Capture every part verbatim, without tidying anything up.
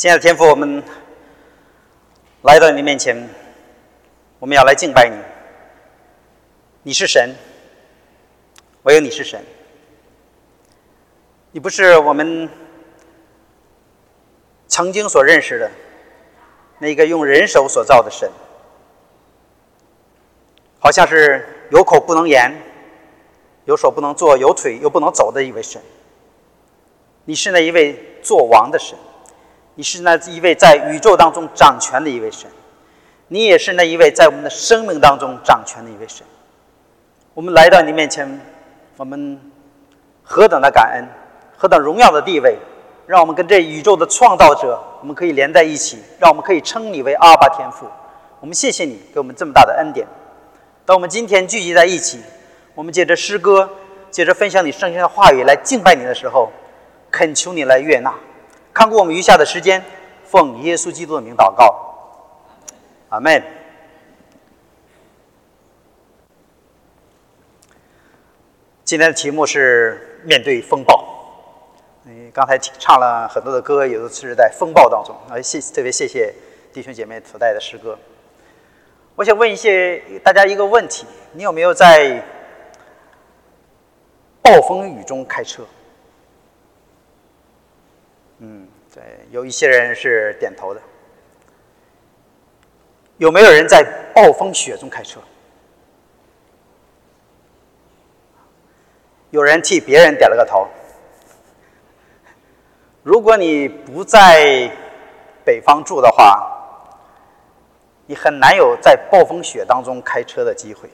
亲爱的天父，我们来到你面前，我们要来敬拜你。你是神，唯有你是神。你不是我们曾经所认识的那个用人手所造的神，好像是有口不能言，有手不能做，有腿又不能走的一位神。你是那一位作王的神，你是那一位在宇宙当中掌权的一位神，你也是那一位在我们的生命当中掌权的一位神。我们来到你面前，我们何等的感恩，何等荣耀的地位，让我们跟这宇宙的创造者我们可以连在一起，让我们可以称你为阿爸天父。我们谢谢你给我们这么大的恩典。当我们今天聚集在一起，我们借着诗歌，借着分享你圣经的话语来敬拜你的时候，恳求你来悦纳，看顾我们余下的时间，奉耶稣基督的名祷告，阿们。今天的题目是面对风暴。你刚才唱了很多的歌，有的是在风暴当中，啊，谢特别谢谢弟兄姐妹所带的诗歌。我想问一些大家一个问题：你有没有在暴风雨中开车？嗯，对，有一些人是点头的。有没有人在暴风雪中开车？有人替别人点了个头。如果你不在北方住的话，你很难有在暴风雪当中开车的机会。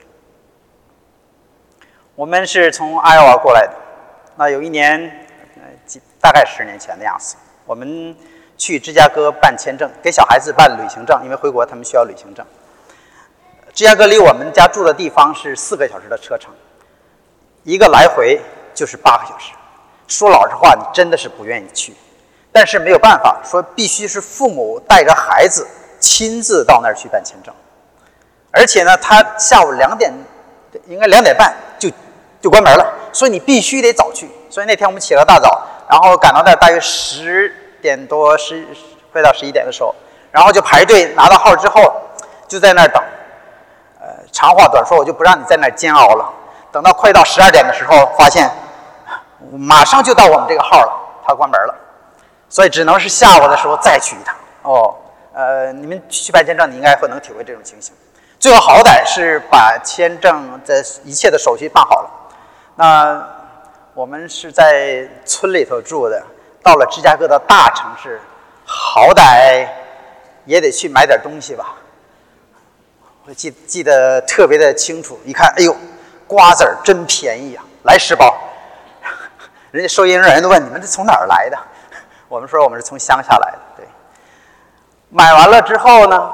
我们是从艾奥瓦过来的，那有一年大概十年前的样子，我们去芝加哥办签证，给小孩子办旅行证，因为回国他们需要旅行证。芝加哥离我们家住的地方是四个小时的车程，一个来回就是八个小时。说老实话，你真的是不愿意去，但是没有办法，说必须是父母带着孩子亲自到那儿去办签证。而且呢，他下午两点，应该两点半就就关门了，所以你必须得早去。所以那天我们起了大早，然后赶到那儿大约十点多，十快到十一点的时候，然后就排队拿到号之后，就在那儿等。呃，长话短说，我就不让你在那儿煎熬了。等到快到十二点的时候，发现马上就到我们这个号了，他关门了，所以只能是下午的时候再去一趟。哦，呃，你们去办签证，你应该会能体会这种情形。最后好歹是把签证的一切的手续办好了。那我们是在村里头住的，到了芝加哥的大城市，好歹也得去买点东西吧。我记记得特别的清楚，一看，哎呦，瓜子儿真便宜啊，来十包。人家收银人员都问你们这从哪儿来的？我们说我们是从乡下来的。对，买完了之后呢，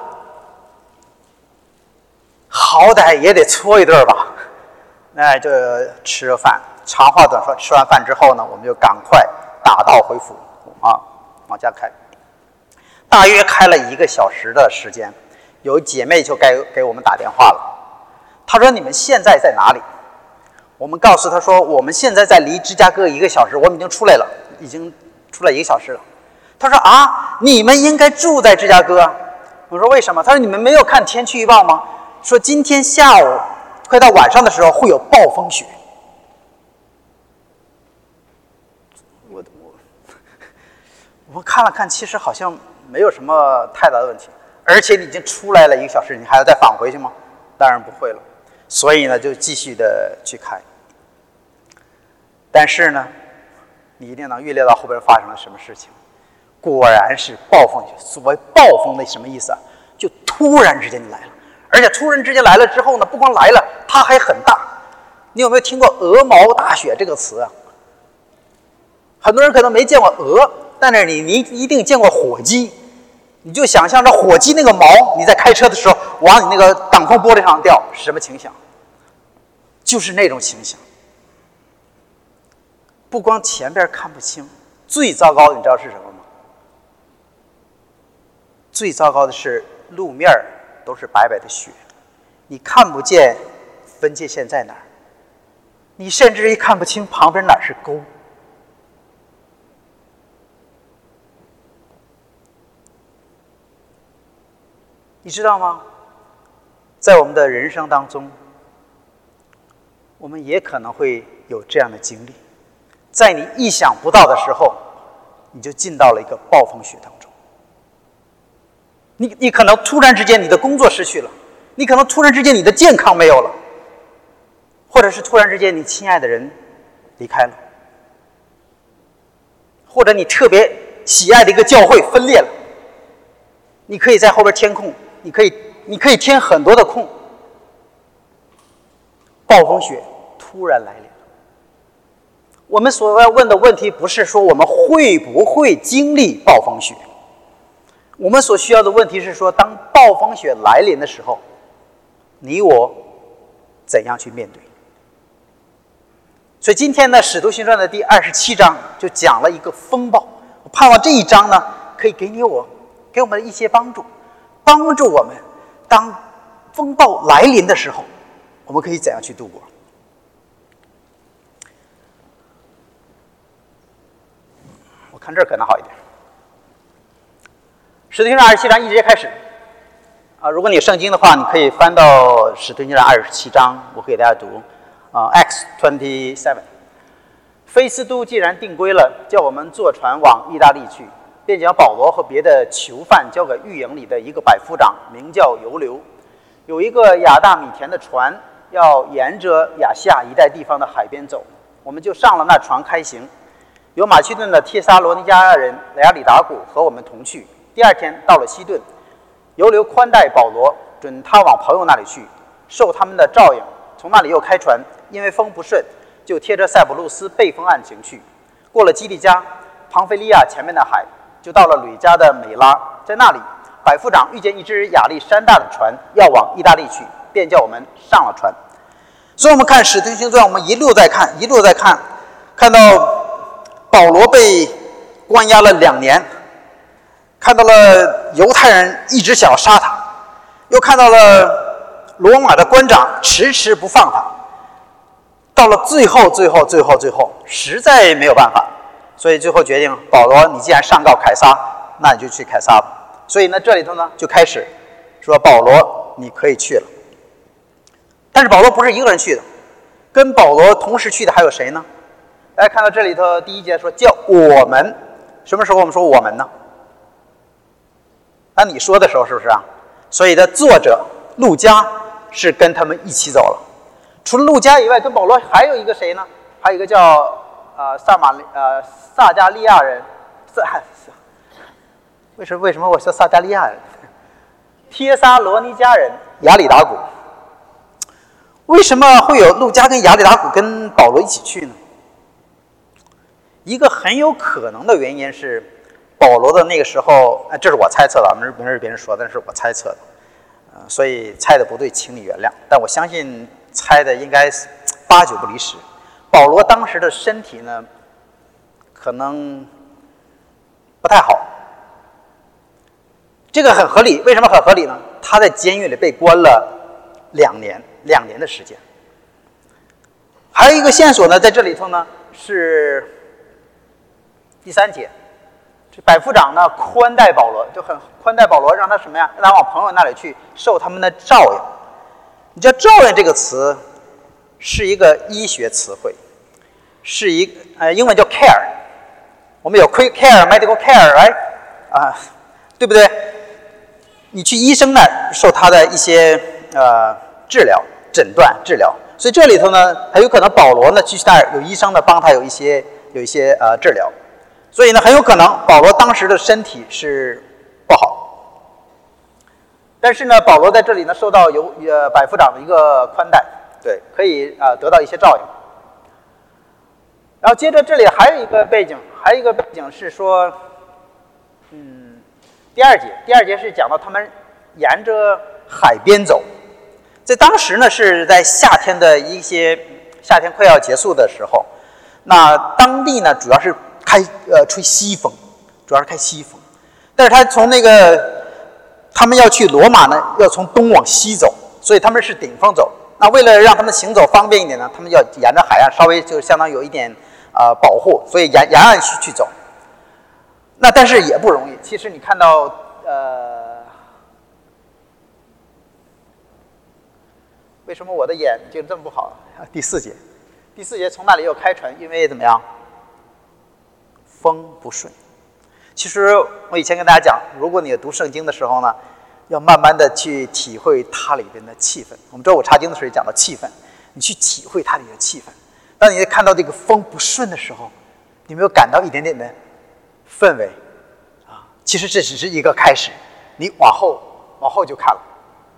好歹也得搓一顿吧，那就吃了饭。长话短说，吃完饭之后呢，我们就赶快打道回府啊，往家开。大约开了一个小时的时间，有姐妹就该给我们打电话了。她说：“你们现在在哪里？”我们告诉她说：“我们现在在离芝加哥一个小时，我们已经出来了，已经出来一个小时了。”她说：“啊，你们应该住在芝加哥。”我说：“为什么？”她说：“你们没有看天气预报吗？说今天下午快到晚上的时候会有暴风雪。”我我我看了看，其实好像没有什么太大的问题，而且你已经出来了一个小时，你还要再返回去吗？当然不会了。所以呢，就继续的去开。但是呢，你一定能预料到后边发生了什么事情。果然是暴风雪。所谓暴风的什么意思啊？就突然之间就来了，而且突然之间来了之后呢，不光来了，它还很大。你有没有听过鹅毛大雪这个词啊？很多人可能没见过鹅，但是你你一定见过火鸡。你就想象着火鸡那个毛，你在开车的时候往你那个挡风玻璃上掉，是什么情形？就是那种情形。不光前边看不清，最糟糕的你知道是什么吗？最糟糕的是路面都是白白的雪，你看不见分界线在哪儿，你甚至于看不清旁边哪儿是沟。 你知道吗？在我们的人生当中，我们也可能会有这样的经历，在你意想不到的时候，你就进到了一个暴风雪当中。你你可能突然之间你的工作失去了，你可能突然之间你的健康没有了，或者是突然之间你亲爱的人离开了，或者你特别喜爱的一个教会分裂了。你可以在后边填空，你可以你可以填很多的空。暴风雪突然来临，我们所要问的问题不是说我们会不会经历暴风雪，我们所需要的问题是说，当暴风雪来临的时候，你我怎样去面对？所以今天呢，《使徒行传》的第二十七章就讲了一个风暴。我盼望这一章呢，可以给你我，给我们一些帮助，帮助我们当风暴来临的时候，我们可以怎样去度过？我看这儿可能好一点。使徒行传二十七章一节开始啊，如果你有圣经的话，你可以翻到使徒行传二十七章，我给大家读啊 ，Acts twenty-seven。菲斯都既然定规了，叫我们坐船往意大利去，便将保罗和别的囚犯交给狱营里的一个百夫长，名叫尤留。有一个亚大米田的船，要沿着亚细亚一带地方的海边走，我们就上了那船开行。有马其顿的帖撒罗尼迦人亚里达古和我们同去。第二天到了西顿，尤留宽待保罗，准他往朋友那里去，受他们的照应。从那里又开船，因为风不顺，就贴着塞浦路斯背风岸行去。过了基利加、庞菲利亚前面的海，就到了吕家的美拉，在那里百夫长遇见一只亚历山大的船要往意大利去，便叫我们上了船。所以我们看使徒行传，我们一路在看一路在看看到保罗被关押了两年，看到了犹太人一直想要杀他，又看到了罗马的官长迟迟不放他，到了最后最后最后最后实在没有办法，所以最后决定，保罗你既然上告凯撒，那你就去凯撒吧。所以呢，这里头呢就开始说保罗你可以去了。但是保罗不是一个人去的，跟保罗同时去的还有谁呢？大家看到这里头第一节说叫我们，什么时候我们说我们呢？那你说的时候是不是啊？所以的作者路加是跟他们一起走了。除了路加以外，跟保罗还有一个谁呢？还有一个叫呃撒马呃撒加利亚人，撒为什么为什么我说撒加利亚人？帖撒罗尼迦人亚里达古。为什么会有路加跟亚里达古跟保罗一起去呢？一个很有可能的原因是，保罗的那个时候，这是我猜测的，没是别人说的，但是我猜测的，呃，所以猜的不对，请你原谅。但我相信猜的应该八九不离十。保罗当时的身体呢，可能不太好，这个很合理。为什么很合理呢？他在监狱里被关了两年，两年的时间。还有一个线索呢，在这里头呢是第三节，这百夫长呢宽待保罗，就很宽待保罗，让他什么呀？让他往朋友那里去受他们的照应。你知道照应这个词是一个医学词汇，是一个呃英文叫 care， 我们有 quick care、medical care，right？ 啊，对不对？你去医生那儿受他的一些呃治疗、诊断、治疗，所以这里头呢，很有可能保罗呢去那儿有医生呢帮他有一些有一些呃治疗，所以呢很有可能保罗当时的身体是不好，但是呢保罗在这里呢受到由呃百夫长的一个宽待，对，可以啊、呃、得到一些照应。然后接着这里还有一个背景，还有一个背景是说，嗯。第二节，第二节是讲到他们沿着海边走，在当时呢是在夏天的一些夏天快要结束的时候，那当地呢主要是开呃吹西风，主要是开西风，但是他从那个他们要去罗马呢，要从东往西走，所以他们是顶风走。那为了让他们行走方便一点呢，他们要沿着海岸稍微就相当有一点啊、呃、保护，所以沿沿岸去去走。那但是也不容易。其实你看到呃为什么我的眼睛这么不好？第四节，第四节从那里又开船，因为怎么样？风不顺。其实我以前跟大家讲，如果你读圣经的时候呢，要慢慢的去体会它里边的气氛。我们周五查经的时候也讲到气氛，你去体会它里的气氛。当你看到这个风不顺的时候，你有没有感到一点点的氛围啊？其实这只是一个开始，你往后往后就看了。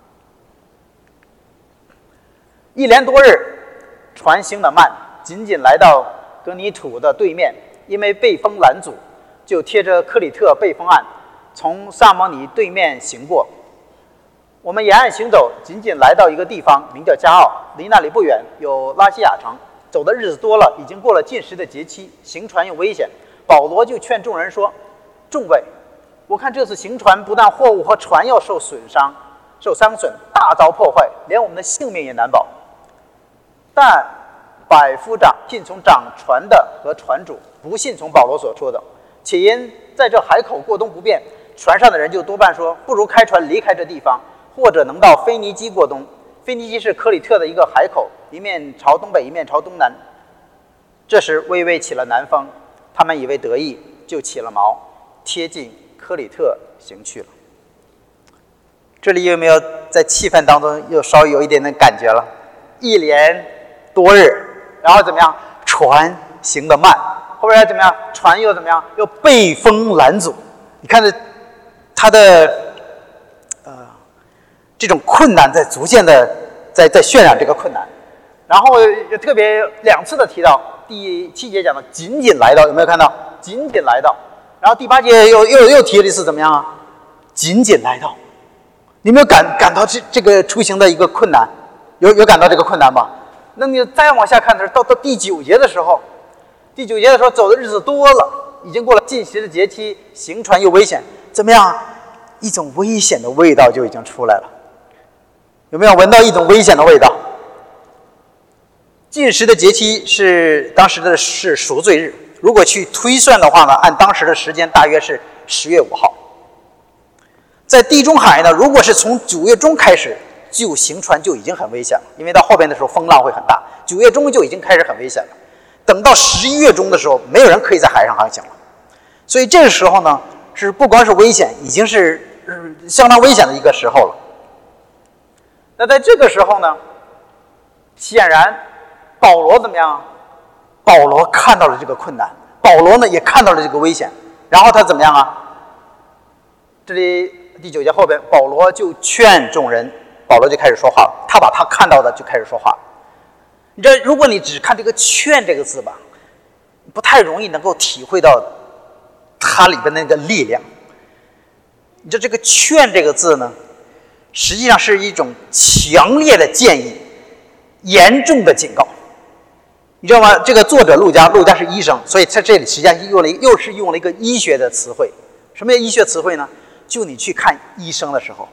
一连多日，船行得慢，仅仅来到格尼土的对面，因为被风拦阻，就贴着克里特背风岸，从萨摩尼对面行过。我们沿岸行走，仅仅来到一个地方，名叫加奥，离那里不远有拉西亚城。走的日子多了，已经过了禁食的节期，行船又危险。保罗就劝众人说：“众位，我看这次行船不但货物和船要受损伤、受伤损，大遭破坏，连我们的性命也难保。但百夫长信从掌船的和船主，不信从保罗所说的。且因在这海口过冬不便，船上的人就多半说，不如开船离开这地方，或者能到腓尼基过冬。腓尼基是克里特的一个海口，一面朝东北，一面朝东南。这时微微起了南风，他们以为得意，就起了锚，贴近克里特行去了。这里有没有在气氛当中又稍微有一点点感觉了？一连多日，然后怎么样？船行得慢，后边怎么样？船又怎么样？又被风拦阻。你看这它的呃这种困难在逐渐的在在渲染这个困难。然后也特别两次的提到，第七节讲的仅仅来到，有没有看到？仅仅来到。然后第八节又又又提了一次怎么样啊？仅仅来到。你有没有感感到这这个出行的一个困难？有有感到这个困难吧？那你再往下看的时候，到到第九节的时候，第九节的时候走的日子多了，已经过了禁食的节期，行船又危险，怎么样？一种危险的味道就已经出来了。有没有闻到一种危险的味道？禁食的节期是当时的是赎罪日，如果去推算的话呢，按当时的时间大约是十月五号。在地中海呢，如果是从九月中开始，就行船就已经很危险了，因为到后边的时候风浪会很大。九月中就已经开始很危险了，等到十一月中的时候，没有人可以在海上航行了。所以这个时候呢，是不光是危险，已经是、呃、相当危险的一个时候了。那在这个时候呢，显然保罗怎么样？保罗看到了这个困难，保罗呢也看到了这个危险，然后他怎么样啊？这里第九节后边，保罗就劝众人，保罗就开始说话了，他把他看到的就开始说话了。你知道，如果你只看这个“劝”这个字吧，不太容易能够体会到它里边的那个力量。你知道，这个“劝”这个字呢，实际上是一种强烈的建议，严重的警告。你知道吗？这个作者陆家，陆家是医生，所以在这里实际上用了又是用了一个医学的词汇。什么叫医学词汇呢？就你去看医生的时候，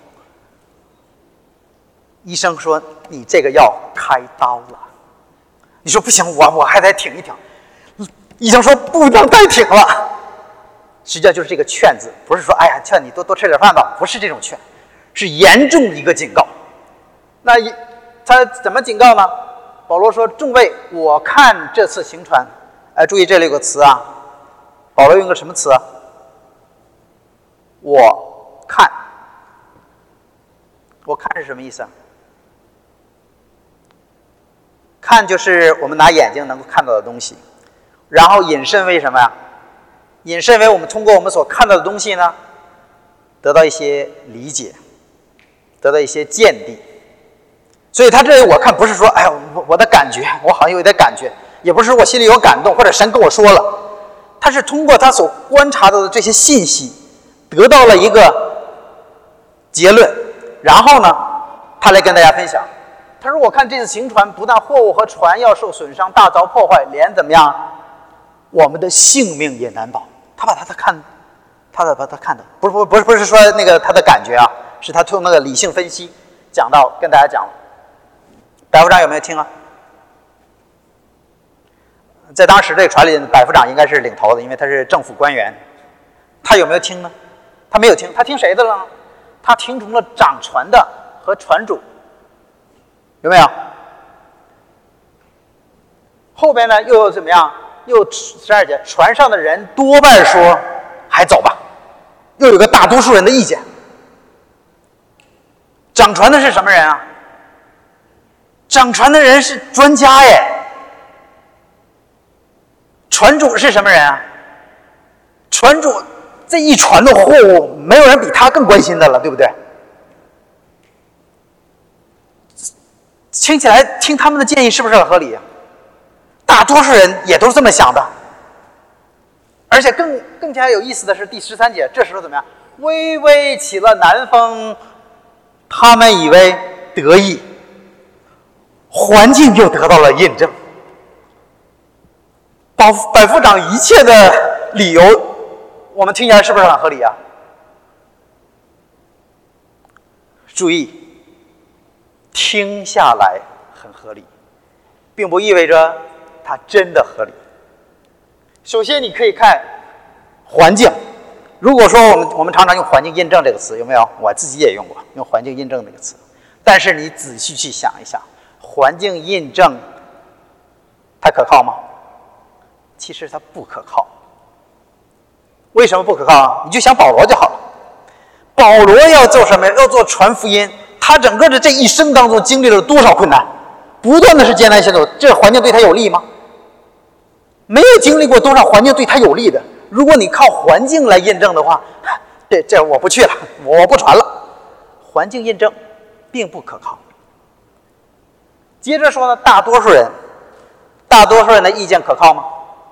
医生说你这个要开刀了，你说不行，我我还得挺一挺。医生说不能再挺了，实际上就是这个劝字，不是说哎呀劝你多多吃点饭吧，不是这种劝，是严重的一个警告。那他怎么警告呢？保罗说：“众位，我看这次行船，哎，注意这里有个词啊，保罗用个什么词啊？我看，我看是什么意思啊？看就是我们拿眼睛能够看到的东西，然后引申为什么呀？引申为我们通过我们所看到的东西呢，得到一些理解，得到一些见地。所以他这里我看不是说，哎，我我的感觉，我好像有点感觉，也不是我心里有感动，或者神跟我说了，他是通过他所观察到的这些信息，得到了一个结论，然后呢，他来跟大家分享。他说：“我看这次行船，不但货物和船要受损伤，大遭破坏，连怎么样，我们的性命也难保。”他把他的看，他的把他看的，不是不不是不是说那个他的感觉啊，是他从那个理性分析讲到跟大家讲了。百夫长有没有听啊？在当时这个船里，百夫长应该是领头的，因为他是政府官员。他有没有听呢？他没有听，他听谁的了呢？他听从了掌船的和船主。 有没有？后边呢又有怎么样？又十二节，船上的人多半说还走吧，又有个大多数人的意见。掌船的是什么人啊？掌船的人是专家耶。船主是什么人啊？船主这一船的货物，没有人比他更关心的了，对不对？听起来听他们的建议是不是很合理啊？大多数人也都是这么想的。而且更更加有意思的是第十三节，这时候怎么样？微微起了南风，他们以为得意，环境又得到了印证。百百夫长一切的理由，我们听起来是不是很合理啊？注意，听下来很合理，并不意味着它真的合理。首先，你可以看环境。如果说我们我们常常用环境印证这个词，有没有？我自己也用过用环境印证这个词。但是你仔细去想一想，环境印证它可靠吗？其实它不可靠。为什么不可靠啊？你就想保罗就好了。保罗要做什么？要做传福音。他整个的这一生当中经历了多少困难，不断的是艰难险阻，这环境对他有利吗？没有经历过多少环境对他有利的。如果你靠环境来印证的话，这这我不去了，我不传了。环境印证并不可靠。接着说呢，大多数人，大多数人的意见可靠吗？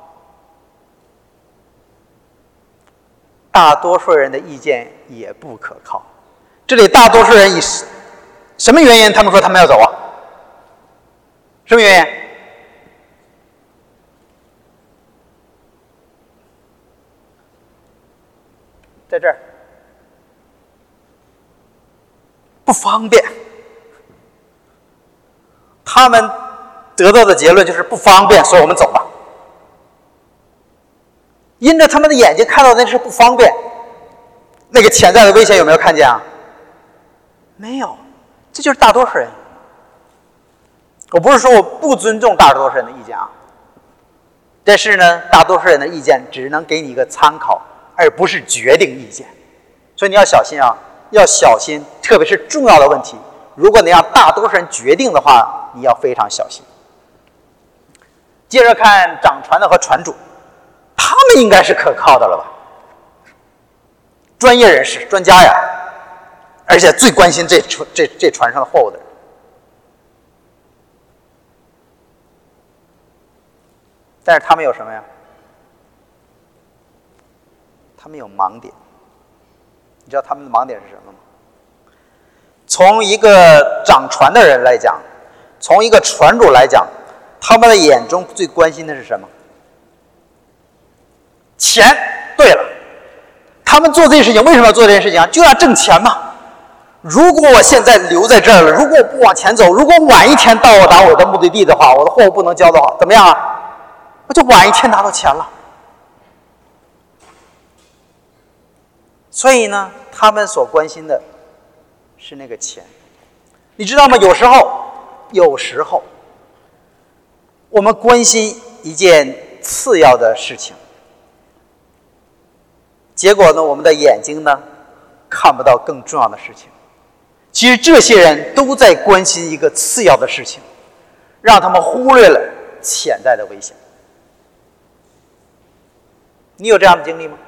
大多数人的意见也不可靠。这里大多数人以什么原因他们说他们要走啊？什么原因？在这儿不方便。他们得到的结论就是不方便，所以我们走吧。因着他们的眼睛看到的是不方便，那个潜在的危险有没有看见啊？没有，这就是大多数人。我不是说我不尊重大多数人的意见啊，但是呢，大多数人的意见只能给你一个参考，而不是决定意见。所以你要小心啊，要小心，特别是重要的问题，如果你让大多数人决定的话，你要非常小心。接着看掌船的和船主，他们应该是可靠的了吧？专业人士、专家呀，而且最关心这船这这船上的货物的人。但是他们有什么呀？他们有盲点。你知道他们的盲点是什么吗？从一个掌船的人来讲，从一个船主来讲，他们的眼中最关心的是什么？钱。对了，他们做这件事情为什么要做这件事情啊？就要挣钱嘛。如果我现在留在这儿了，如果我不往前走，如果晚一天到达我的目的地的话，我的货物不能交的话，怎么样啊？我就晚一天拿到钱了。所以呢，他们所关心的是那个钱。你知道吗？有时候，有时候，我们关心一件次要的事情，结果呢，我们的眼睛呢，看不到更重要的事情。其实这些人都在关心一个次要的事情，让他们忽略了潜在的危险。你有这样的经历吗？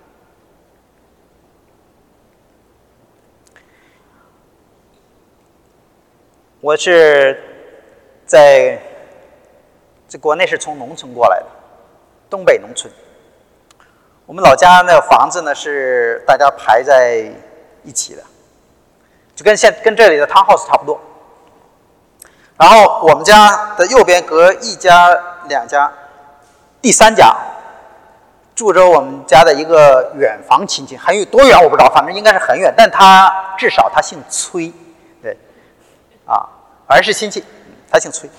我是在这国内是从农村过来的，东北农村。我们老家那房子呢是大家排在一起的，就跟现跟这里的 townhouse 差不多。然后我们家的右边隔一家、两家，第三家住着我们家的一个远房亲戚，很远多远我不知道，反正应该是很远，但他至少他姓崔，对，啊，反正是亲戚，他姓崔。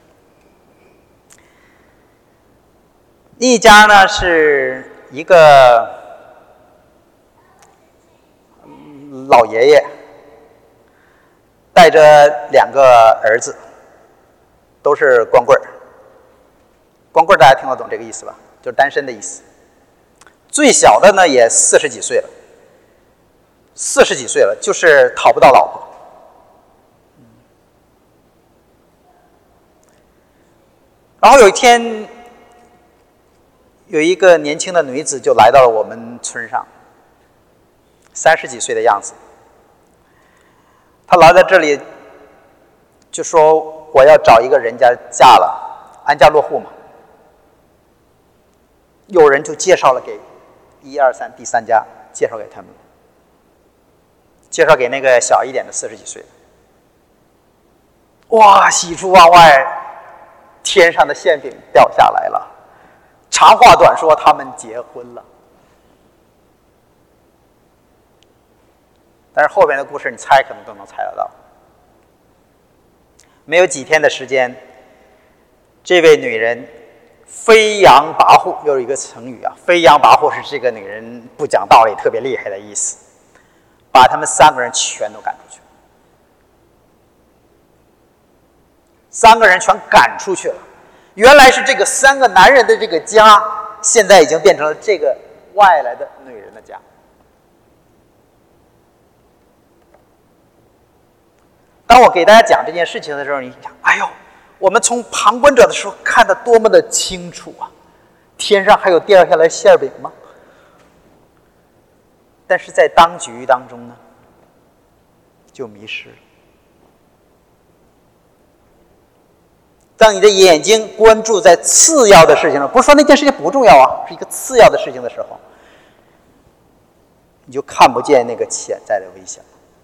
一家呢是一个老爷爷带带着两个儿子，都是光棍儿。光棍儿大家听得懂这个意思吧？就是单身的意思。最小的呢也四十几岁了，四十几岁了，就是讨不到老婆。然后有一天，有一个年轻的女子就来到了我们村上，三十几岁的样子。她来到这里，就说我要找一个人家嫁了，安家落户嘛。有人就介绍了给一二三第三家，介绍给他们，介绍给那个小一点的四十几岁。哇，喜出望外。天上的馅饼掉下来了，长话短说，他们结婚了。但是后边的故事你猜可能都能猜得到。没有几天的时间，这位女人飞扬跋扈，又有一个成语啊，飞扬跋扈是这个女人不讲道理特别厉害的意思，把他们三个人全都赶出去。三个人全赶出去了，原来是这个三个男人的这个家，现在已经变成了这个外来的女人的家。当我给大家讲这件事情的时候，你想，哎呦，我们从旁观者的时候看得多么的清楚啊！天上还有掉下来馅饼吗？但是在当局当中呢，就迷失了。当你的眼睛关注在次要的事情上，不是说那件事情不重要啊，是一个次要的事情的时候，你就看不见那个潜在的危险。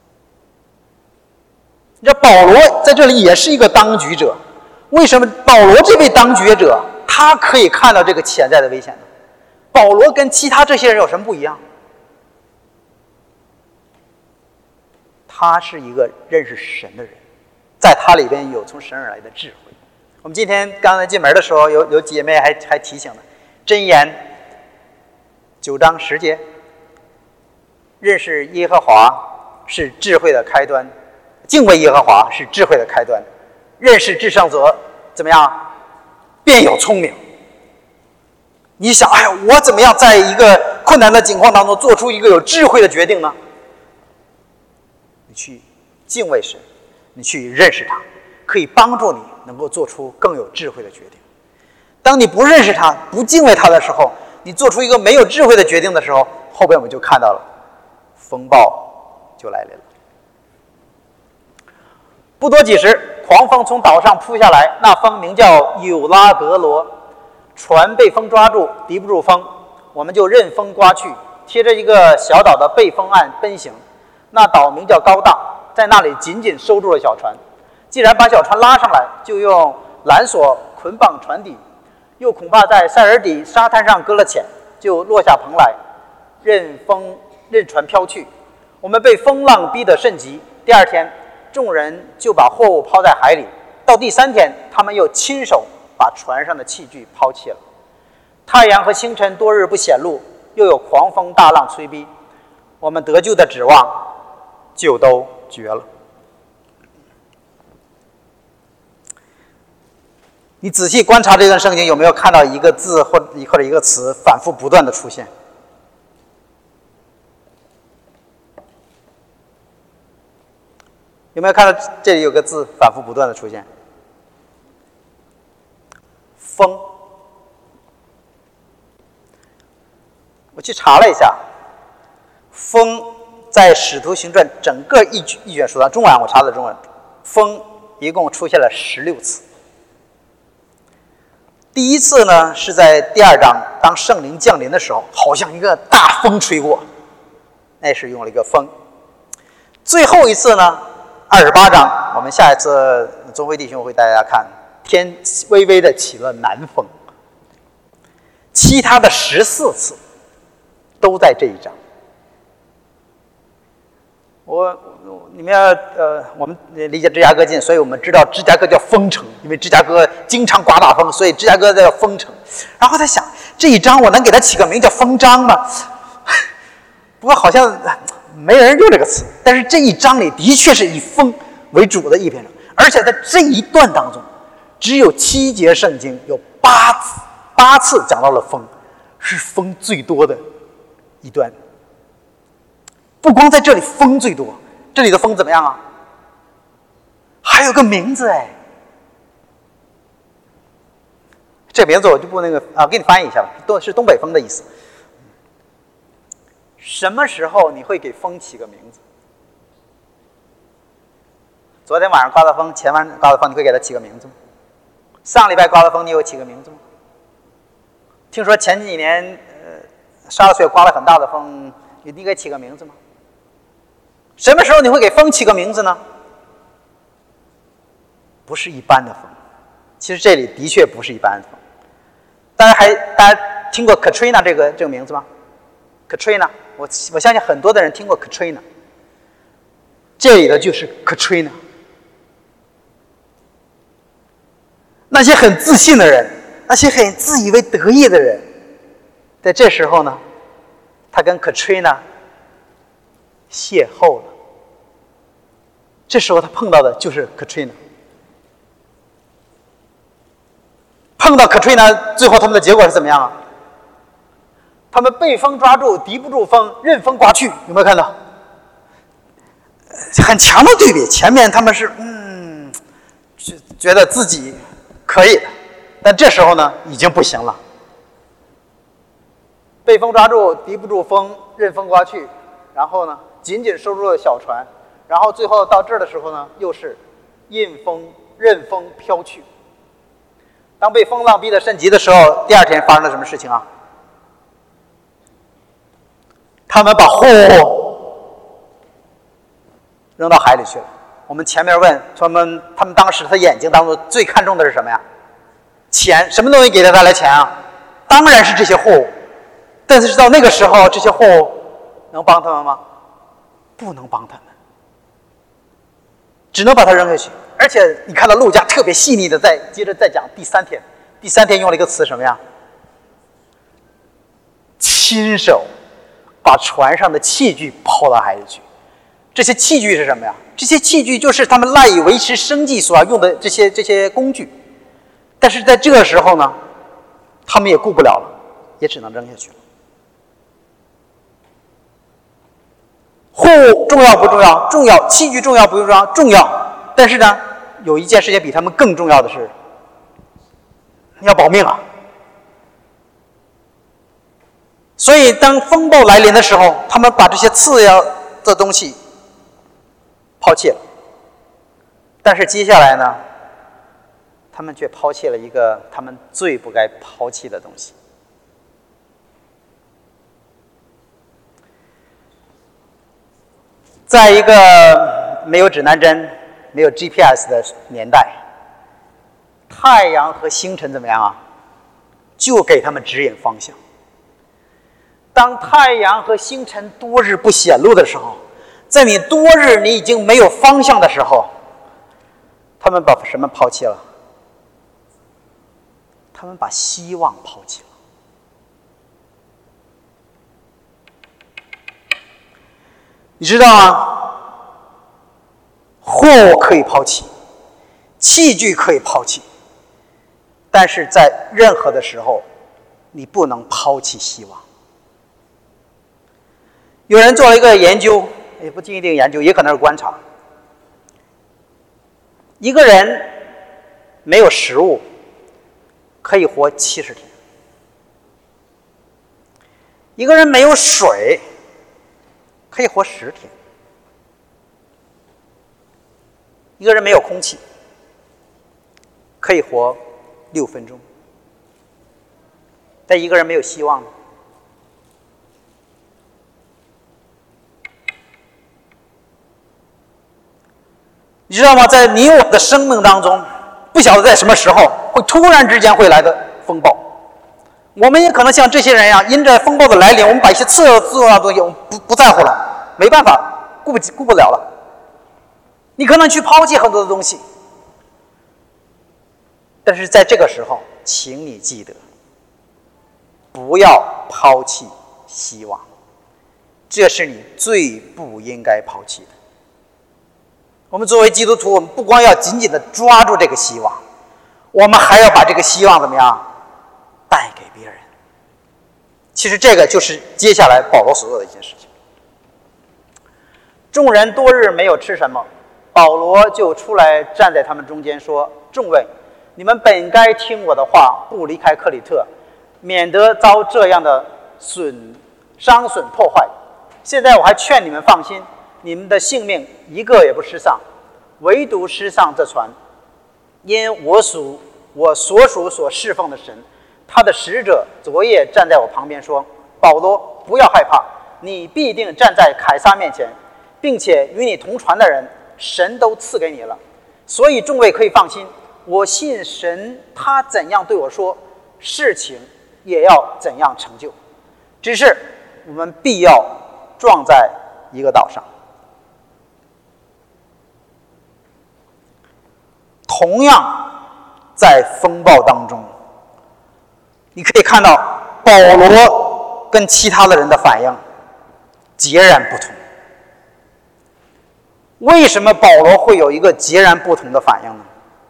你知道保罗在这里也是一个当局者，为什么保罗这位当局者他可以看到这个潜在的危险呢？保罗跟其他这些人有什么不一样？他是一个认识神的人，在他里边有从神而来的智慧。我们今天刚才进门的时候，有有姐妹还还提醒了，箴言九章十节，认识耶和华是智慧的开端，敬畏耶和华是智慧的开端，认识至圣者怎么样，便有聪明。你想，哎呀，我怎么样在一个困难的境况当中做出一个有智慧的决定呢？你去敬畏神，你去认识他，可以帮助你能够做出更有智慧的决定。当你不认识他，不敬畏他的时候，你做出一个没有智慧的决定的时候，后边我们就看到了风暴就来临了。不多几时，狂风从岛上扑下来，那风名叫有拉格罗，船被风抓住，敌不住风，我们就任风刮去，贴着一个小岛的背风岸奔行。那岛名叫高大，在那里紧紧收住了小船。既然把小船拉上来，就用缆索捆绑船底，又恐怕在塞尔底沙滩上搁了浅，就落下棚来，任风任船飘去。我们被风浪逼得甚急。第二天，众人就把货物抛在海里。到第三天，他们又亲手把船上的器具抛弃了。太阳和星辰多日不显露，又有狂风大浪催逼，我们得救的指望就都绝了。你仔细观察这段圣经，有没有看到一个字或或者一个词反复不断的出现？有没有看到这里有个字反复不断的出现？风。我去查了一下，风在《使徒行传》整个一一卷书当中，中文我查的中文，风一共出现了十六次。第一次呢是在第二章，当圣灵降临的时候，好像一个大风吹过，那是用了一个风。最后一次呢，二十八章，我们下一次宗辉弟兄会带大家看，天微微的起了南风。其他的十四次都在这一章。我你们要呃，我们离着芝加哥近，所以我们知道芝加哥叫风城，因为芝加哥经常刮大风，所以芝加哥叫风城。然后在想，这一章我能给它起个名叫风章吗？不过好像没人用这个词，但是这一章里的确是以风为主的一篇章，而且在这一段当中，只有七节圣经有八次八次讲到了风，是风最多的一段。不光在这里风最多，这里的风怎么样啊？还有个名字哎，这名字我就不那个啊，给你翻译一下吧，都是东北风的意思。什么时候你会给风起个名字？昨天晚上刮的风，前晚上刮的风，你会给它起个名字吗？上礼拜刮的风，你有起个名字吗？听说前几年呃沙捞越刮了很大的风，你你给起个名字吗？什么时候你会给风起个名字呢？不是一般的风，其实这里的确不是一般的风。大家还大家听过 Katrina 这个这个名字吗 ？Katrina， 我我相信很多的人听过 Katrina。这里的就是 Katrina。那些很自信的人，那些很自以为得意的人，在这时候呢，他跟 Katrina 邂逅了。这时候他碰到的就是 Katrina。碰到 Katrina， 最后他们的结果是怎么样啊？他们被风抓住，敌不住风，任风刮去。有没有看到？很强的对比。前面他们是嗯，觉得自己可以的，但这时候呢，已经不行了。被风抓住，敌不住风，任风刮去，然后呢，紧紧收住了小船，然后最后到这儿的时候呢，又是任风任风飘去。当被风浪逼得甚急的时候，第二天发生了什么事情啊？他们把货物扔到海里去了。我们前面问他们，他们当时他眼睛当中最看重的是什么呀？钱，什么东西给他带来钱啊？当然是这些货物。但是到那个时候，这些货物能帮他们吗？不能帮他们，只能把它扔下去。而且你看到陆家特别细腻的在接着再讲第三天，第三天用了一个词什么呀？亲手把船上的器具抛到海里去。这些器具是什么呀？这些器具就是他们赖以维持生计所要用的这些这些工具。但是在这个时候呢，他们也顾不了了，也只能扔下去了。货物重要不重要？重要。器具重要不重要？重要。但是呢，有一件事情比他们更重要的是，要保命啊！所以，当风暴来临的时候，他们把这些次要的东西抛弃了。但是接下来呢，他们却抛弃了一个他们最不该抛弃的东西。在一个没有指南针、没有 G P S 的年代，太阳和星辰怎么样啊？就给他们指引方向。当太阳和星辰多日不显露的时候，在你多日你已经没有方向的时候，他们把什么抛弃了？他们把希望抛弃了。你知道吗？货物可以抛弃，器具可以抛弃，但是在任何的时候，你不能抛弃希望。有人做了一个研究，也不一定研究，也可能是观察。一个人没有食物，可以活七十天；一个人没有水，可以活十天；一个人没有空气，可以活六分钟。但一个人没有希望呢？你知道吗？在你我的生命当中，不晓得在什么时候会突然之间会来的风暴。我们也可能像这些人一样，因着风暴的来临，我们把一些次要重要的东西我们不不在乎了，没办法，顾不顾不了了。你可能去抛弃很多的东西，但是在这个时候，请你记得，不要抛弃希望，这是你最不应该抛弃的。 我们作为基督徒，我们不光要紧紧的抓住这个希望，我们还要把这个希望怎么样带给别人。其实这个就是接下来保罗所做的一件事情。众人多日没有吃什么，保罗就出来站在他们中间说：众位，你们本该听我的话，不离开克里特，免得遭这样的损伤损破坏。现在我还劝你们放心，你们的性命一个也不失丧，唯独失丧这船，因我属我所属所侍奉的神，他的使者昨夜站在我旁边说：保罗，不要害怕，你必定站在凯撒面前，并且与你同船的人，神都赐给你了。所以众位可以放心，我信神，他怎样对我说，事情也要怎样成就。只是我们必要撞在一个岛上。同样在风暴当中，你可以看到保罗跟其他的人的反应截然不同。为什么保罗会有一个截然不同的反应呢？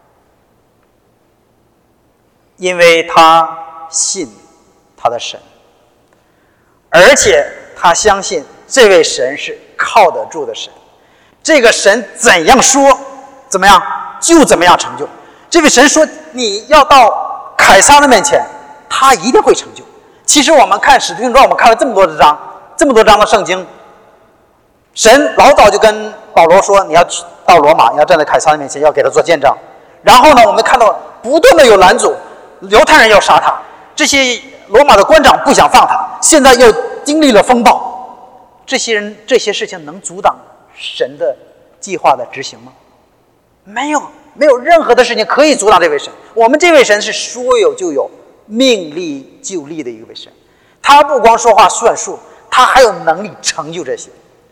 因为他信他的神，而且他相信这位神是靠得住的神。这个神怎样说，怎么样就怎么样成就。这位神说你要到凯撒的面前，他一定会成就。其实我们看使徒行传，我们看了这么多的章，这么多章的圣经，神老早就跟保罗说，你要去到罗马，你要站在凯撒的面前，要给他做见证。然后呢，我们看到不断的有拦阻，犹太人要杀他，这些罗马的官长不想放他，现在又经历了风暴，这些人这些事情能阻挡神的计划的执行吗？没有，没有任何的事情可以阻挡这位神。我们这位神是说有就有，命立就立的一位神，他不光说话算数，他还有能力成就这些。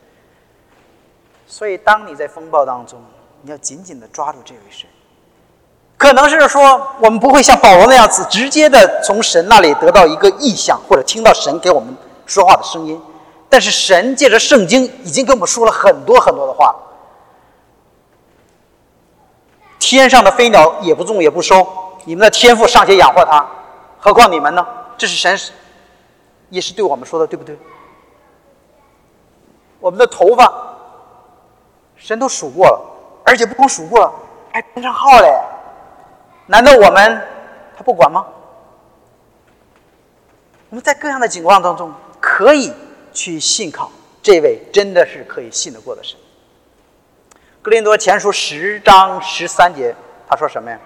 所以当你在风暴当中，你要紧紧地抓住这位神。可能是说我们不会像保罗那样子直接的从神那里得到一个意象，或者听到神给我们说话的声音，但是神借着圣经已经跟我们说了很多很多的话。天上的飞鸟也不种也不收，你们的天父尚且养活它，何况你们呢？这是神也是对我们说的，对不对？我们的头发神都数过了，而且不光数过了，还编上号嘞。难道我们他不管吗？我们在各样的情况当中可以去信靠这位真的是可以信得过的神。哥林多前书十章十三节，他说什么呀？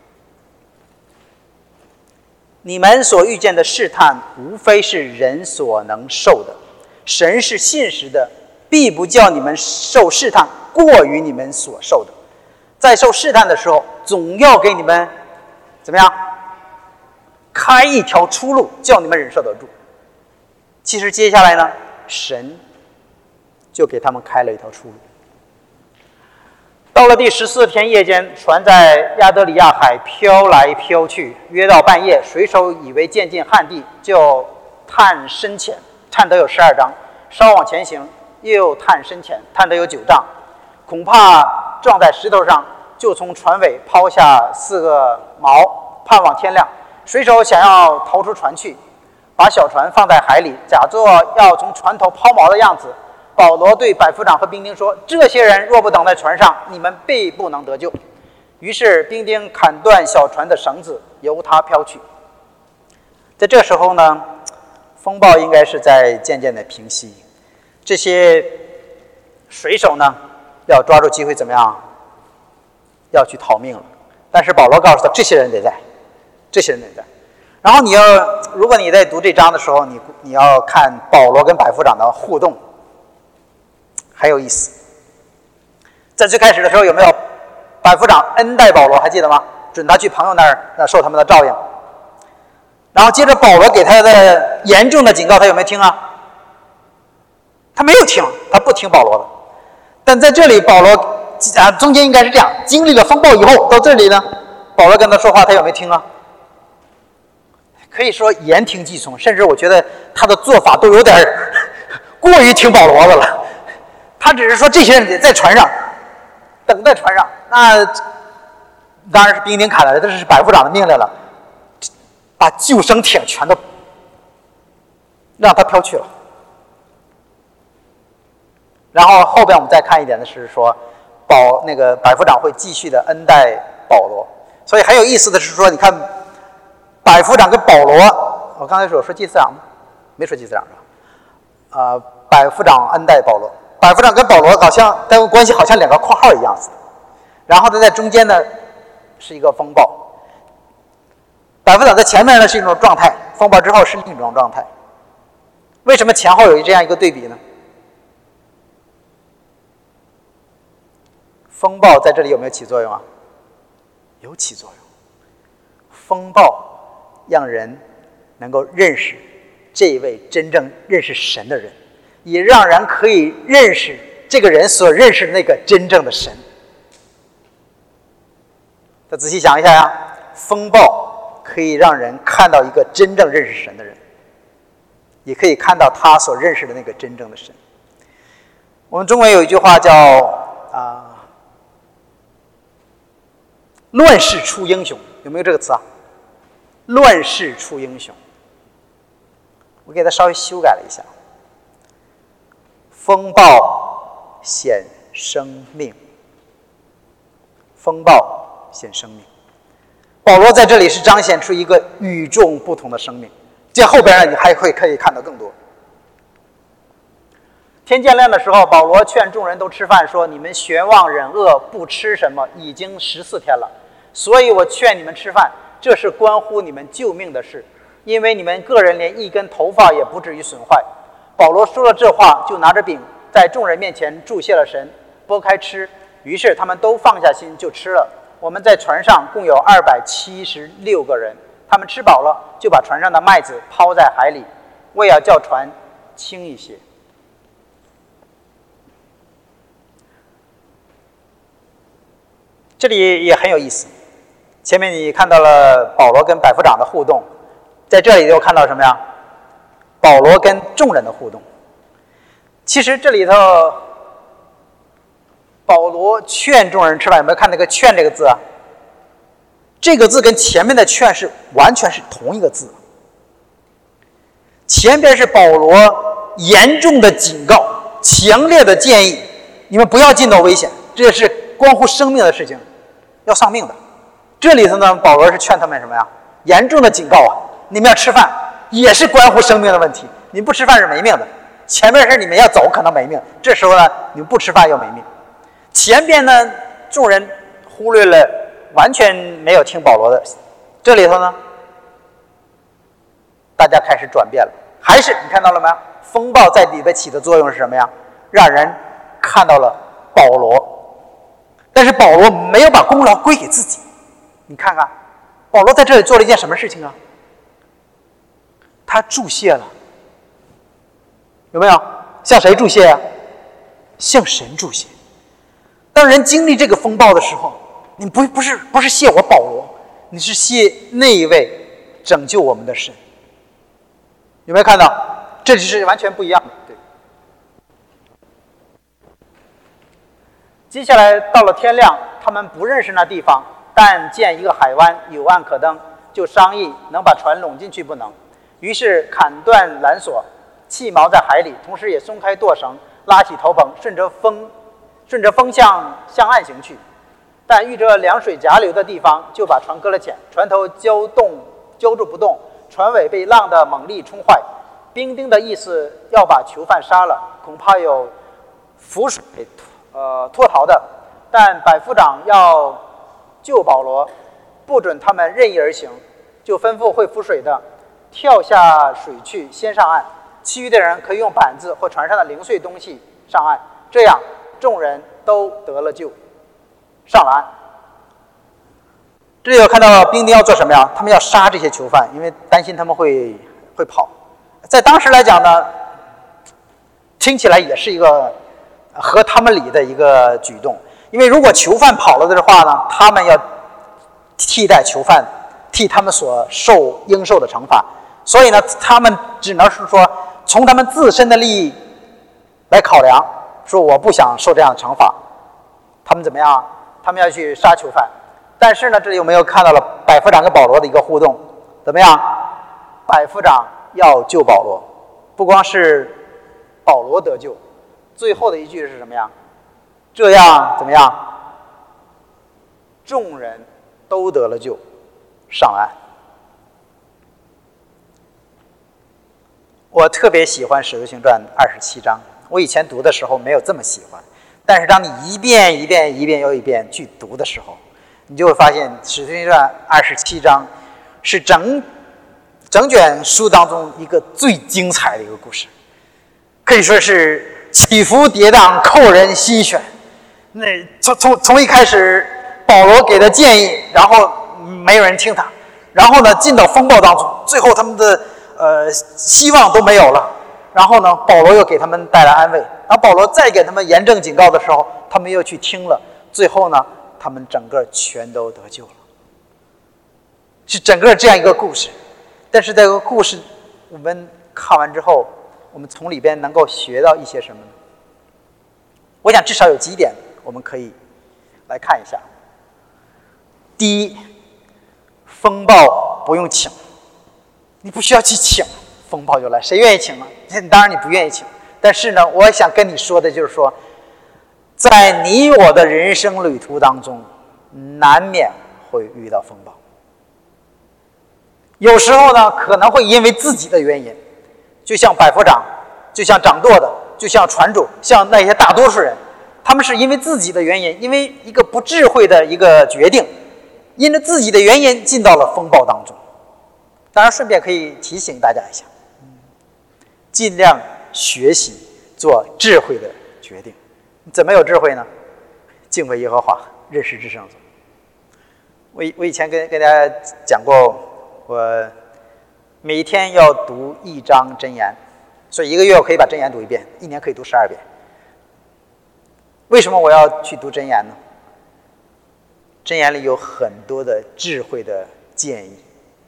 你们所遇见的试探，无非是人所能受的。神是信实的，必不叫你们受试探过于你们所受的。在受试探的时候，总要给你们怎么样？开一条出路，叫你们忍受得住。其实接下来呢，神就给他们开了一条出路。到了第十四天夜间，船在亚得里亚海飘来飘去，约到半夜，水手以为渐近旱地，就探深浅，探得有十二章，稍往前行，又探深浅，探得有九丈，恐怕撞在石头上，就从船尾抛下四个锚，盼望天亮。水手想要逃出船去，把小船放在海里，假作要从船头抛锚的样子。保罗对百夫长和兵丁说：这些人若不等在船上，你们必不能得救。于是兵丁砍断小船的绳子，由它飘去。在这时候呢，风暴应该是在渐渐的平息，这些水手呢要抓住机会怎么样？要去逃命了。但是保罗告诉他，这些人得在，这些人得在。然后你要，如果你在读这章的时候，你你要看保罗跟百夫长的互动，很有意思。在最开始的时候，有没有百夫长恩待保罗？还记得吗？准他去朋友那儿，那受他们的照应。然后接着保罗给他的严重的警告，他有没有听啊？他没有听，他不听保罗的。但在这里，保罗啊，中间应该是这样：经历了风暴以后，到这里呢，保罗跟他说话，他有没有听啊？可以说言听计从，甚至我觉得他的做法都有点过于听保罗的了。他只是说这些人得在船上， 等在船上。那当然是兵丁看来的，这是百夫长的命令了，把救生艇全都让它飘去了。然后后边我们再看一点的是说，保那个百夫长会继续的恩待保罗。所以很有意思的是说，你看百夫长跟保罗，我刚才说说祭司长吗？没说祭司长是吧？呃，百夫长恩待保罗，百夫长跟保罗好像单位关系好像两个括号一样子。然后呢，在中间呢是一个风暴，百夫长在前面呢是一种状态，风暴之后是另一种状态。为什么前后有这样一个对比呢？风暴在这里有没有起作用啊？有起作用。风暴让人能够认识这位真正认识神的人，也让人可以认识这个人所认识的那个真正的神。再仔细想一下呀，风暴可以让人看到一个真正认识神的人，也可以看到他所认识的那个真正的神。我们中文有一句话叫啊。乱世出英雄，有没有这个词啊？乱世出英雄，我给它稍微修改了一下。风暴显生命，风暴显生命。保罗在这里是彰显出一个与众不同的生命，在后边呢，你还会可以看到更多。天渐亮的时候，保罗劝众人都吃饭，说：“你们悬望忍饿，不吃什么，已经十四天了。所以我劝你们吃饭，这是关乎你们救命的事，因为你们个人连一根头发也不至于损坏。”保罗说了这话，就拿着饼在众人面前祝谢了神，拨开吃。于是他们都放下心就吃了。我们在船上共有二百七十六个人，他们吃饱了，就把船上的麦子抛在海里，为要叫船轻一些。这里也很有意思，前面你看到了保罗跟百夫长的互动，在这里又看到什么呀？保罗跟众人的互动。其实这里头，保罗劝众人吃饭，有没有看那个“劝”这个字啊？这个字跟前面的“劝”是完全是同一个字。前边是保罗严重的警告、强烈的建议，你们不要进到危险，这是关乎生命的事情，要丧命的。这里头呢，保罗是劝他们什么呀？严重的警告啊！你们要吃饭，也是关乎生命的问题。你不吃饭是没命的。前面是你们要走，可能没命。这时候呢，你们不吃饭又没命。前边呢，众人忽略了，完全没有听保罗的。这里头呢，大家开始转变了。还是你看到了没有？风暴在里边起的作用是什么呀？让人看到了保罗，但是保罗没有把功劳归给自己。你看看，保罗在这里做了一件什么事情啊？他祝谢了，有没有？向谁祝谢啊？向神祝谢。当人经历这个风暴的时候，你不不是不是谢我保罗，你是谢那一位拯救我们的神。有没有看到？这就是完全不一样的。对。接下来到了天亮，他们不认识那地方，但见一个海湾有岸可登，就商议能把船拢进去不能。于是砍断缆索，弃锚在海里，同时也松开舵绳，拉起头篷，顺着风顺着风向向岸行去。但遇着凉水夹流的地方，就把船搁了浅，船头浇动浇住不动，船尾被浪的猛力冲坏。兵丁的意思要把囚犯杀了，恐怕有浮水呃脱逃的，但百夫长要救保罗，不准他们任意而行，就吩咐会浮水的跳下水去先上岸，其余的人可以用板子或船上的零碎东西上岸，这样众人都得了救，上了岸。这里有看到兵丁要做什么呀？他们要杀这些囚犯，因为担心他们会会跑。在当时来讲呢，听起来也是一个合他们理的一个举动，因为如果囚犯跑了的话呢，他们要替代囚犯，替他们所受应受的惩罚，所以呢，他们只能是说从他们自身的利益来考量，说我不想受这样的惩罚， 他们怎么样？他们要去杀囚犯。但是呢，这里有没有看到了百夫长跟保罗的一个互动？怎么样？百夫长要救保罗，不光是保罗得救，最后的一句是什么呀？这样怎么样？众人都得了救，上岸。我特别喜欢《使徒行传》二十七章，我以前读的时候没有这么喜欢，但是当你一遍一遍一遍又一遍去读的时候，你就会发现《使徒行传》二十七章是整整卷书当中一个最精彩的一个故事，可以说是起伏跌宕，扣人心弦。那从从从一开始，保罗给的建议，然后没有人听他，然后呢进到风暴当中，最后他们的呃希望都没有了。然后呢，保罗又给他们带来安慰，然后保罗再给他们严正警告的时候，他们又去听了，最后呢，他们整个全都得救了。是整个这样一个故事。但是这个故事我们看完之后，我们从里边能够学到一些什么呢？我想至少有几点我们可以来看一下。第一，风暴不用请，你不需要去请，风暴就来，谁愿意请呢？当然你不愿意请，但是呢，我想跟你说的就是说，在你我的人生旅途当中，难免会遇到风暴。有时候呢，可能会因为自己的原因，就像百夫长，就像掌舵的，就像船主，像那些大多数人，他们是因为自己的原因，因为一个不智慧的一个决定，因着自己的原因进到了风暴当中。当然顺便可以提醒大家一下，尽量学习做智慧的决定。怎么有智慧呢？敬畏耶和华，认识至圣者。我我以前跟跟大家讲过，我每天要读一章箴言，所以一个月我可以把箴言读一遍，一年可以读十二遍。为什么我要去读箴言呢？箴言里有很多的智慧的建议，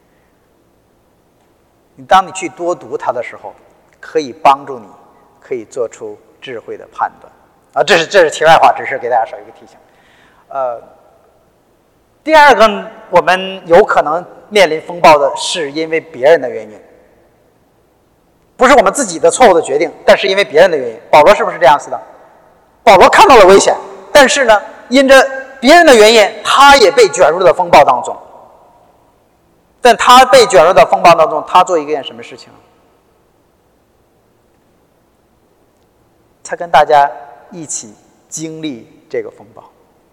你当你去多读它的时候，可以帮助你，可以做出智慧的判断。啊，这是这是题外话，只是给大家少一个提醒。呃，第二个，我们有可能面临风暴的是因为别人的原因，不是我们自己的错误的决定，但是因为别人的原因。保罗是不是这样子的？保罗看到了危险，但是呢，因着别人的原因，他也被卷入了风暴当中。但他被卷入到风暴当中，他做一件什么事情？他跟大家一起经历这个风暴。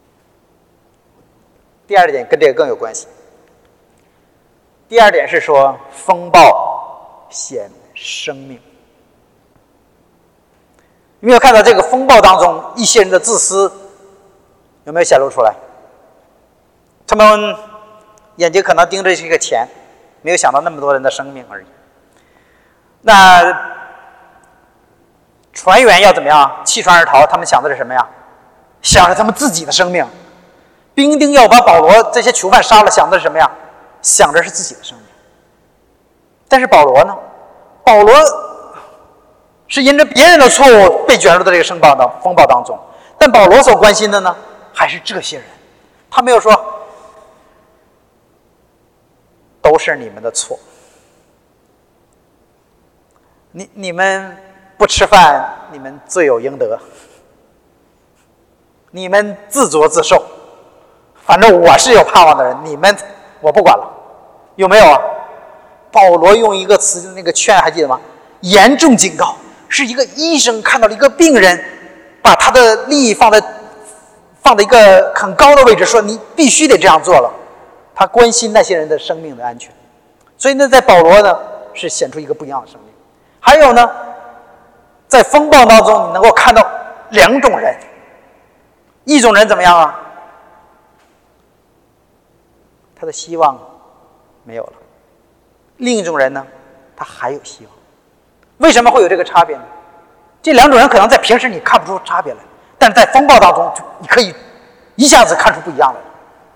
第二点跟这个更有关系。第二点是说，风暴显生命。有没有看到这个风暴当中一些人的自私有没有显露出来？他们眼睛可能盯着这个钱，没有想到那么多人的生命而已。那船员要怎么样弃船而逃？他们想的是什么呀？想着他们自己的生命。兵丁要把保罗这些囚犯杀了，想的是什么呀？想着是自己的生命。但是保罗呢？保罗是因着别人的错误被卷入到这个风暴当风暴当中，但保罗所关心的呢，还是这些人。他没有说都是你们的错，你你们不吃饭，你们罪有应得，你们自作自受，反正我是有盼望的人，你们我不管了。有没有啊？保罗用一个词，那个劝还记得吗？严重警告，是一个医生看到了一个病人，把他的利益放在放在一个很高的位置，说你必须得这样做了。他关心那些人的生命的安全。所以呢，在保罗呢是显出一个不一样的生命。还有呢，在风暴当中你能够看到两种人，一种人怎么样啊？他的希望没有了。另一种人呢，他还有希望。为什么会有这个差别呢？这两种人可能在平时你看不出差别来，但是在风暴当中你可以一下子看出不一样来。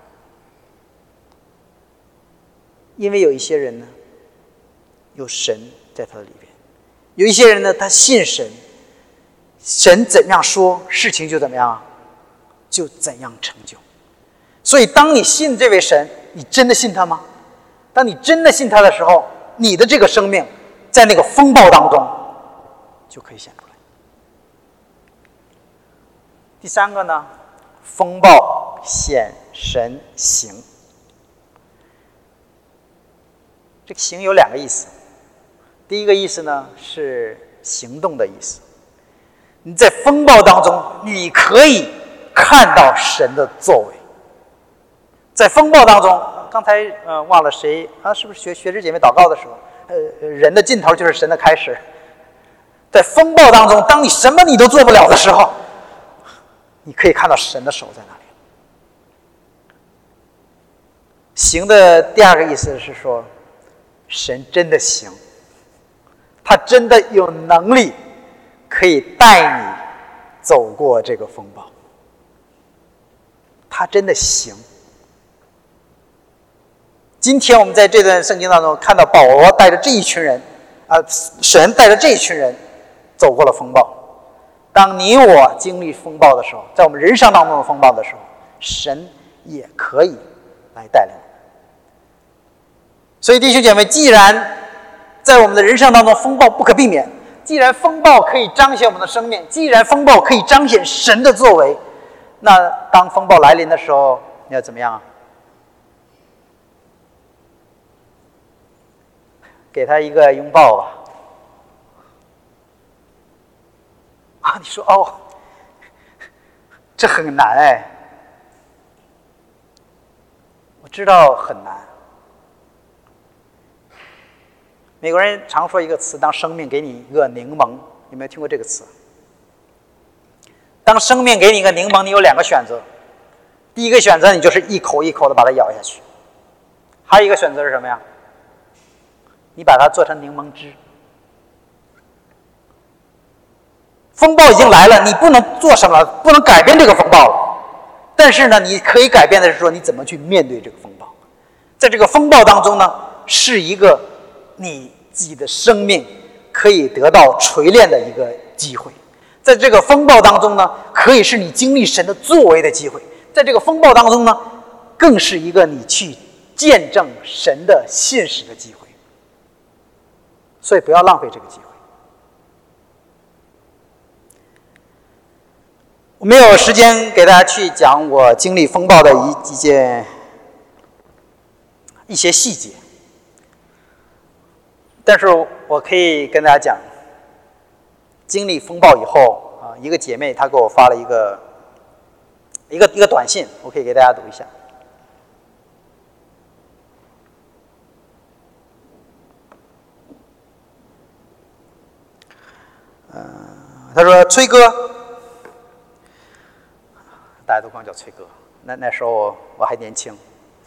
因为有一些人呢，有神在他的里边；有一些人呢，他信神，神怎样说，事情就怎么样啊， 就怎样成就。所以当你信这位神，你真的信他吗？当你真的信他的时候，你的这个生命在那个风暴当中就可以显出来。第三个呢，风暴显神行。这个行有两个意思，第一个意思呢是行动的意思。你在风暴当中，你可以看到神的作为。在风暴当中，刚才呃忘了谁啊？是不是学学知姐妹祷告的时候，呃，人的尽头就是神的开始。在风暴当中，当你什么你都做不了的时候，你可以看到神的手在那里。行的第二个意思是说，神真的行，他真的有能力可以带你走过这个风暴，他真的行。今天我们在这段圣经当中看到保罗带着这一群人啊、呃，神带着这一群人走过了风暴。当你我经历风暴的时候，在我们人生当中的风暴的时候，神也可以来带领我们。所以弟兄姐妹，既然在我们的人生当中风暴不可避免，既然风暴可以彰显我们的生命，既然风暴可以彰显神的作为，那当风暴来临的时候，你要怎么样啊？给他一个拥抱吧。啊，你说哦，这很难哎。我知道很难。美国人常说一个词，当生命给你一个柠檬，有没有听过这个词？当生命给你一个柠檬，你有两个选择。第一个选择，你就是一口一口的把它咬下去；还有一个选择是什么呀？你把它做成柠檬汁。风暴已经来了，你不能做什么，不能改变这个风暴了。但是呢，你可以改变的是说，你怎么去面对这个风暴。在这个风暴当中呢，是一个你自己的生命可以得到锤炼的一个机会。在这个风暴当中呢，可以是你经历神的作为的机会。在这个风暴当中呢，更是一个你去见证神的信实的机会。所以不要浪费这个机会。我没有时间给大家去讲我经历风暴的一一件一些细节，但是我可以跟大家讲，经历风暴以后啊，一个姐妹她给我发了一个一个一个短信，我可以给大家读一下。呃，她说：“崔哥。”大家都光叫崔哥，那那时候我还年轻，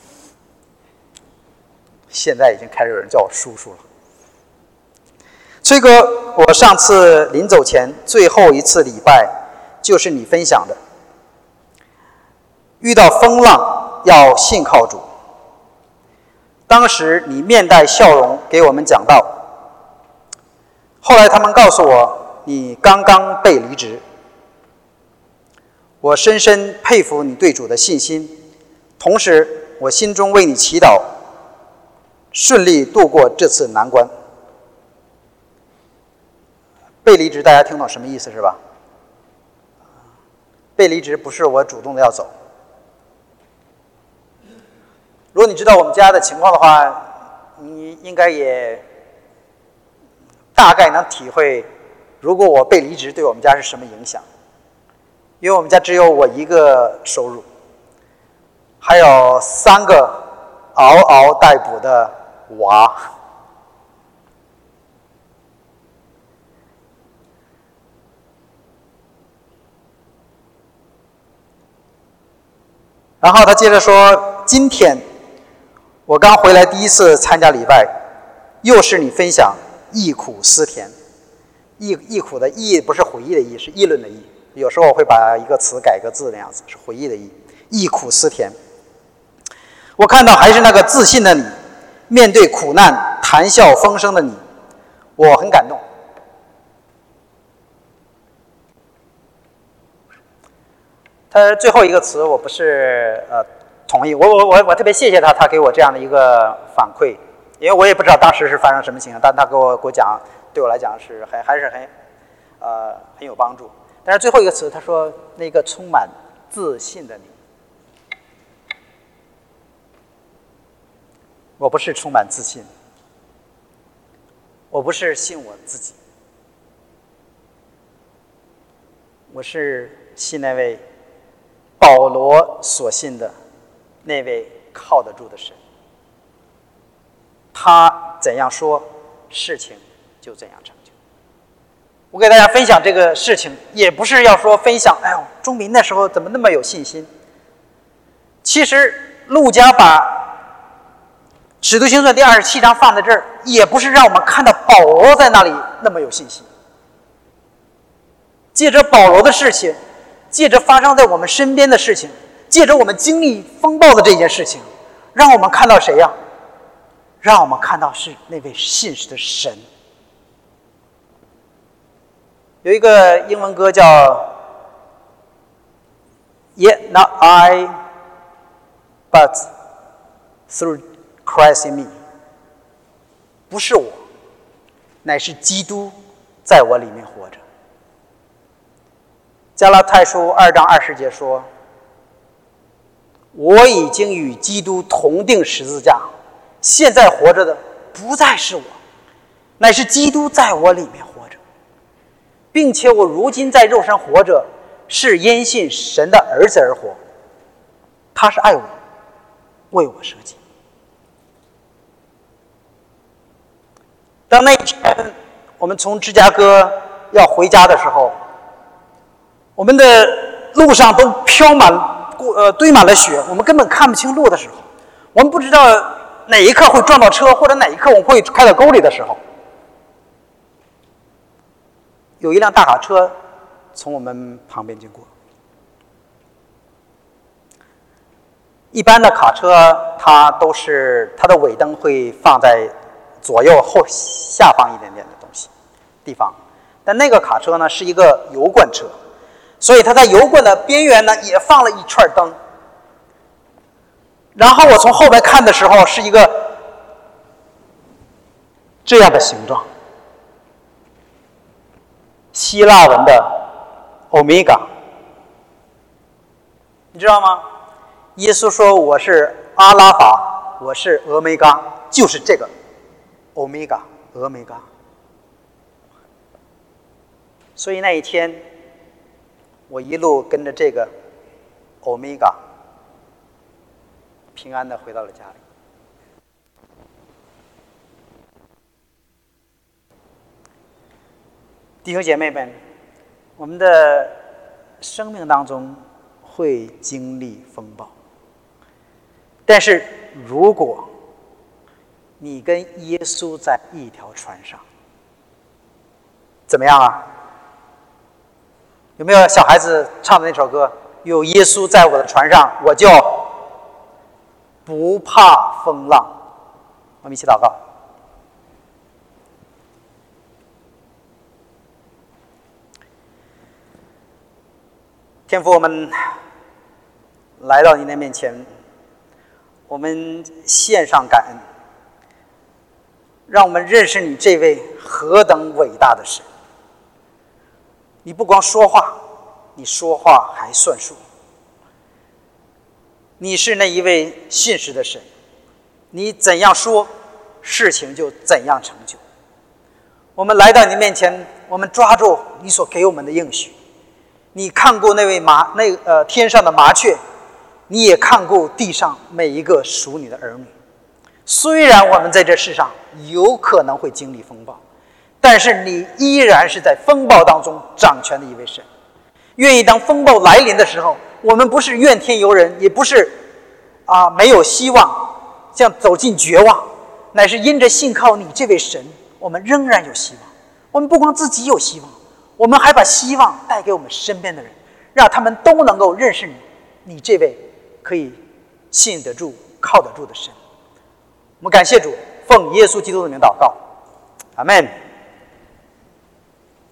现在已经开始有人叫我叔叔了。崔哥，我上次临走前最后一次礼拜，就是你分享的，遇到风浪要信靠主。当时你面带笑容给我们讲道，后来他们告诉我你刚刚被离职。我深深佩服你对主的信心，同时我心中为你祈祷，顺利度过这次难关。被离职大家听懂什么意思是吧？被离职不是我主动的要走。如果你知道我们家的情况的话，你应该也大概能体会，如果我被离职对我们家是什么影响。因为我们家只有我一个收入，还有三个嗷嗷待哺的娃。然后他接着说：“今天我刚回来第一次参加礼拜，又是你分享忆苦思甜。忆忆苦的忆不是回忆的忆，是议论的议。有时候我会把一个词改个字那样子，是回忆的忆，忆苦思甜。我看到还是那个自信的你，面对苦难谈笑风生的你，我很感动。 他最后一个词我不是呃同意，我我我我特别谢谢他，他给我这样的一个反馈，因为我也不知道当时是发生什么情况，但他给我给我讲，对我来讲是还还是很呃很有帮助。但是最后一个词，他说那个充满自信的你，我不是充满自信，我不是信我自己，我是信那位保罗所信的那位靠得住的神。他怎样说，事情就怎样成就。我给大家分享这个事情，也不是要说分享，哎呦，钟民那时候怎么那么有信心？其实路加把《使徒行传》第二十七章放在这儿，也不是让我们看到保罗在那里那么有信心。借着保罗的事情，借着发生在我们身边的事情，借着我们经历风暴的这件事情，让我们看到谁呀？让我们看到是那位信实的神。有一个英文歌叫 Yet not I, but through Christ in me， 不是我，乃是基督在我里面活着。加拉太书二章二十节说，我已经与基督同定十字架，现在活着的不再是我，乃是基督在我里面活着，并且我如今在肉身活着，是因信神的儿子而活，他是爱我，为我舍己。当那一天我们从芝加哥要回家的时候，我们的路上都飘满呃堆满了雪，我们根本看不清路的时候，我们不知道哪一刻会撞到车，或者哪一刻我们会开到沟里的时候，有一辆大卡车从我们旁边经过。一般的卡车它都是它的尾灯会放在左右后下方一点点的东西地方，但那个卡车呢是一个油罐车，所以它在油罐的边缘呢也放了一串灯。然后我从后边看的时候，是一个这样的形状，希腊文的欧米伽，你知道吗？耶稣说我是阿拉法，我是俄梅嘎，就是这个欧米伽，俄梅嘎。所以那一天我一路跟着这个欧米伽平安的回到了家里。弟兄姐妹们，我们的生命当中会经历风暴，但是如果你跟耶稣在一条船上，怎么样啊？有没有小孩子唱的那首歌，有耶稣在我的船上，我就不怕风浪。我们一起祷告。天父，我们来到你的面前，我们献上感恩，让我们认识你这位何等伟大的神。你不光说话，你说话还算数。你是那一位信实的神，你怎样说，事情就怎样成就。我们来到你面前，我们抓住你所给我们的应许。你看过那位麻那呃天上的麻雀，你也看过地上每一个属你的儿女。虽然我们在这世上有可能会经历风暴，但是你依然是在风暴当中掌权的一位神。愿意当风暴来临的时候，我们不是怨天尤人，也不是啊没有希望，像走进绝望，乃是因着信靠你这位神，我们仍然有希望。我们不光自己有希望，我们还把希望带给我们身边的人，让他们都能够认识你，你这位可以信得住、靠得住的神。我们感谢主，奉耶稣基督的名祷告，阿们。